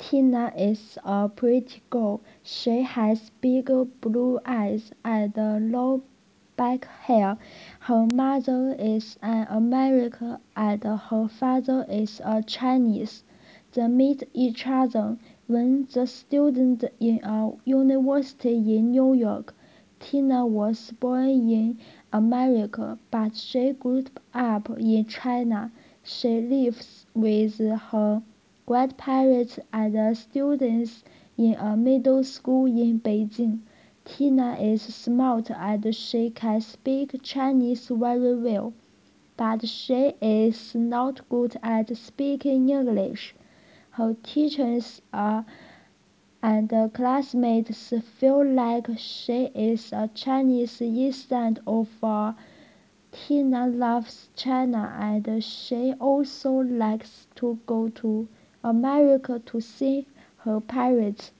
Tina is a pretty girl. She has big blue eyes and long black hair. Her mother is an American and her father is a Chinese. They meet each other when the student in a university in New York. Tina was born in America, but she grew up in China. She lives with her grandparents and students in a middle school in Beijing. Tina is smart and she can speak Chinese very well, but she is not good at speaking English. Her teachers and classmates feel like she is a Chinese instead of a Tina loves China and she also likes to go to America to see her parents.